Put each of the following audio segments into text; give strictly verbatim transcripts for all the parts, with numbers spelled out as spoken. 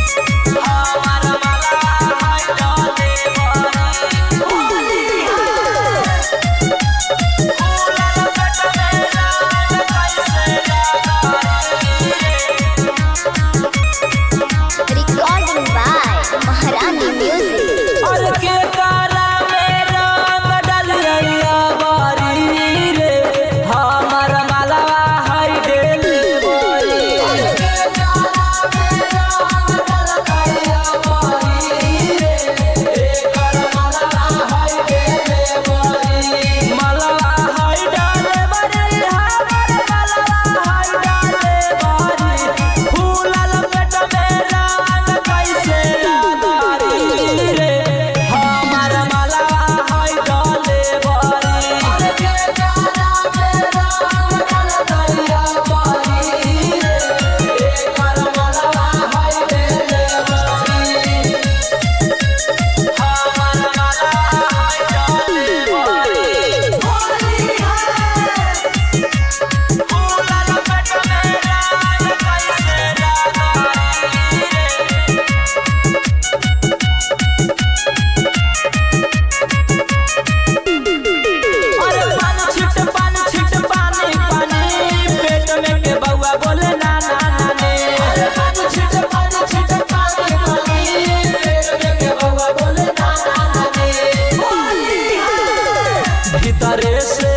भीतरे से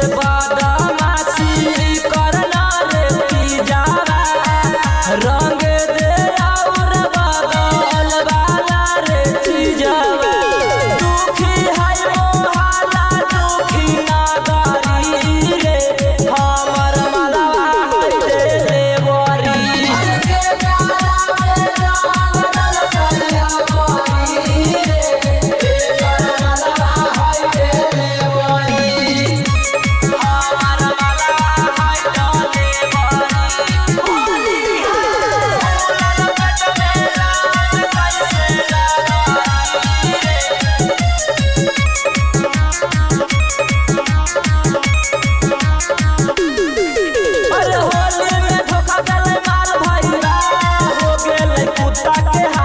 बदमाशी करना रे पिजावा रंग दे और बदल वाला रे चिजावा दुखी है मोहला दुखी नागरी रे हमर मलवा है दे बोरी के प्यारा में रंग डल कलिया बोरी रे हमर मलवा है दे कुत्ता के